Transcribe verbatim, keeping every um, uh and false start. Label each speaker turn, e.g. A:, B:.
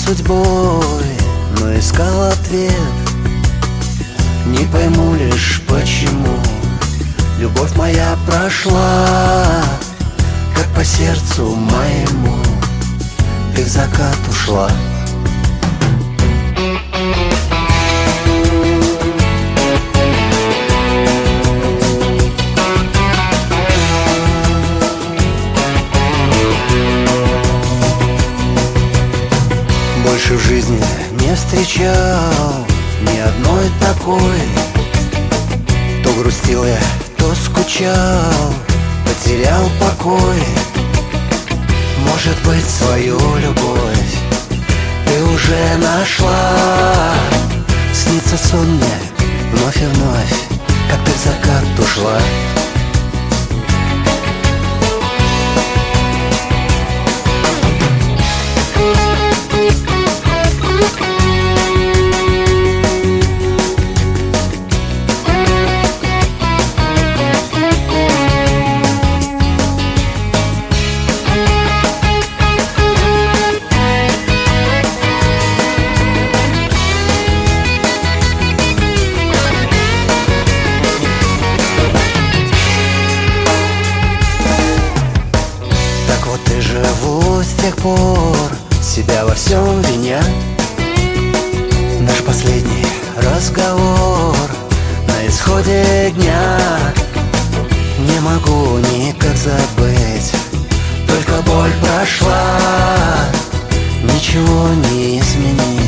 A: судьбой, но искал ответ. Не пойму лишь почему любовь моя прошла, как по сердцу моему ты в закат ушла. Больше в жизни не встречал ни одной такой. То грустил я, то скучал, потерял покой. Может быть, свою любовь ты уже нашла. Снится сон мне вновь и вновь, как ты в закат ушла. И живу с тех пор, себя во всем виня. Наш последний разговор на исходе дня. Не могу никак забыть, только боль прошла, ничего не изменить.